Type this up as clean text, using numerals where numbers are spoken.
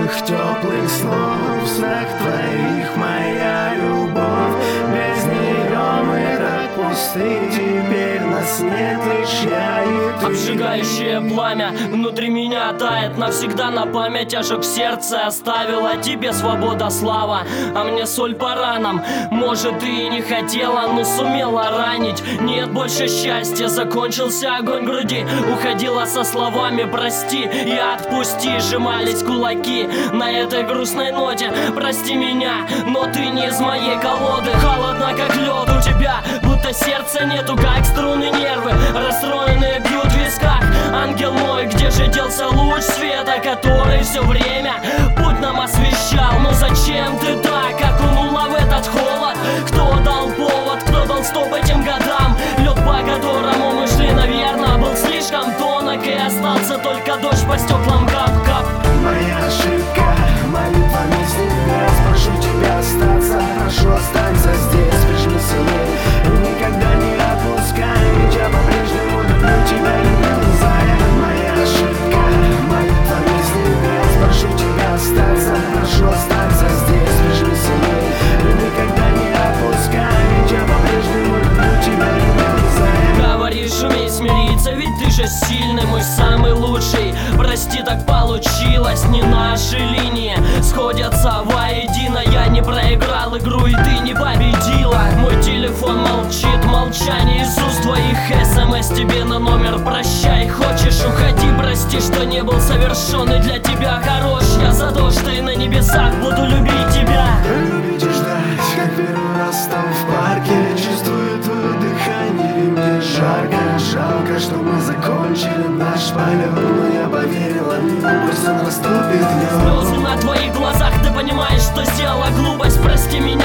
новых теплых снов. В снах твоих моя любовь, без нее мы так пусты. Теперь нас нет, лишь я и ты. Обжигающее пламя внутри меня тает навсегда, на память ожог в сердце оставила. Тебе свобода, слава, а мне соль по ранам. Может, ты и не хотела, но сумела ранить. Нет больше счастья, закончился огонь в груди. Уходила со словами прости и отпусти. Сжимались кулаки на этой грустной ноте. Прости меня, но ты не из моей колоды. Холодно как лед у тебя, будто сердца нету, как струны нервы расстроенные бьют в висках. Ангел мой, где же делся луч света, который все время путь нам освещал? Ну зачем ты так окунула в этот холод? Кто дал повод, кто дал стоп этим годам? Лед, по которому мы шли, наверное, был слишком тонок, и остался только дождь по стеклам кап-кап. Моя ошибка, молитвами с небес, прошу тебя остаться, прошу останься здесь, прижми сильней и никогда не отпускай, ведь я по-прежнему люблю тебя, люблю, зая. Моя ошибка, молитвами с небес, прошу тебя остаться, прошу останься здесь, прижми сильней и никогда не отпускай, ведь я по-прежнему люблю тебя, люблю, зая. Говоришь, умей смириться, ведь ты же сильный, мой самый лучший. Прости, так получилось, не наши линии сходятся воедино. Я не проиграл игру, и ты не победила. Мой телефон молчит, молчание из уст твоих. СМС тебе на номер, прощай. Хочешь, уходи, прости, что не был совершенный для тебя хорош. Я за то, что и на небесах буду любить тебя. Любить и ждать, как первый раз там в парке. Чувствую твое дыхание, и мне жарко. Жалко, что мы закончили наш полет, но я поверила, пусть он расступит лед. Слезы на твоих глазах, ты понимаешь, что сделала глупость. Прости меня.